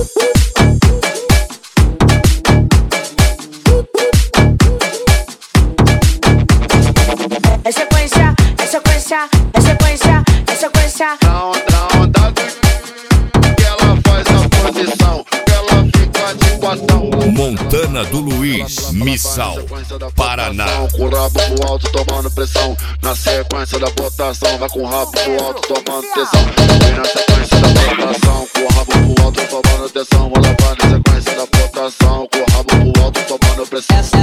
É sequência, é sequência, é sequência, é sequência. Na onda que ela faz a posição, que ela fica de quatão. Montana do Luiz, Missal, Paraná. Com o rabo pro alto tomando pressão. Na sequência da botação, vai com o rabo pro alto tomando tesão. Vem na sequência da botação, com o rabo pro alto tomando tesão. Ela vai na sequência da botação, com o rabo pro alto tomando pressão.